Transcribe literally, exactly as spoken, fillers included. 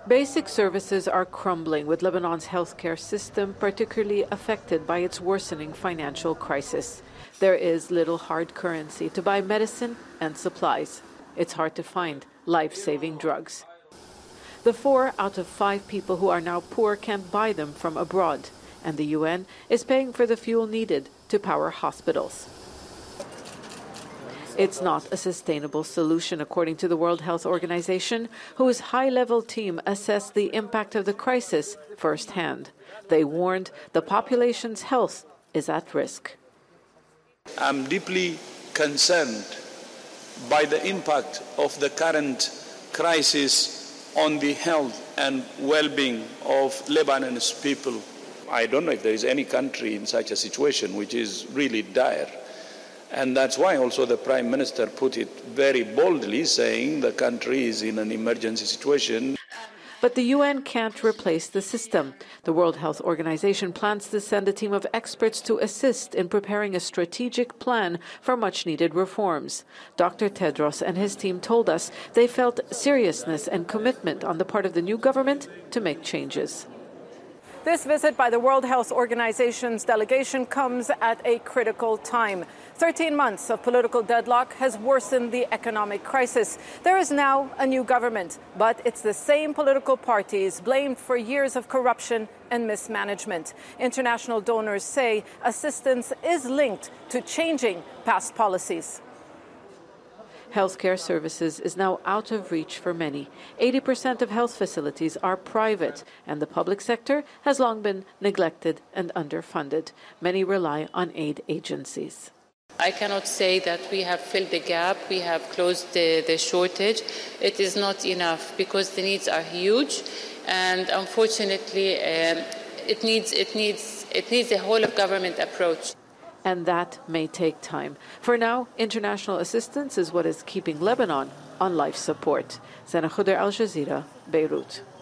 Basic services are crumbling, with Lebanon's healthcare system particularly affected by its worsening financial crisis. There is little hard currency to buy medicine and supplies. It's hard to find life-saving drugs. The four out of five people who are now poor can't buy them from abroad, and the U N is paying for the fuel needed to power hospitals. It's not a sustainable solution, according to the World Health Organization, whose high-level team assessed the impact of the crisis firsthand. They warned the population's health is at risk. I'm deeply concerned by the impact of the current crisis on the health and well-being of Lebanon's people. I don't know if there is any country in such a situation which is really dire. And that's why also the Prime Minister put it very boldly, saying the country is in an emergency situation. But the U N can't replace the system. The World Health Organization plans to send a team of experts to assist in preparing a strategic plan for much-needed reforms. Doctor Tedros and his team told us they felt seriousness and commitment on the part of the new government to make changes. This visit by the World Health Organization's delegation comes at a critical time. Thirteen months of political deadlock has worsened the economic crisis. There is now a new government, but it's the same political parties blamed for years of corruption and mismanagement. International donors say assistance is linked to changing past policies. Healthcare services is now out of reach for many. eighty percent of health facilities are private, and the public sector has long been neglected and underfunded. Many rely on aid agencies. I cannot say that we have filled the gap, we have closed the, the shortage. It is not enough because the needs are huge, and unfortunately, um, it needs it needs it needs a whole of government approach. And that may take time. For now, international assistance is what is keeping Lebanon on life support. Zana Khuder, Al Jazeera, Beirut.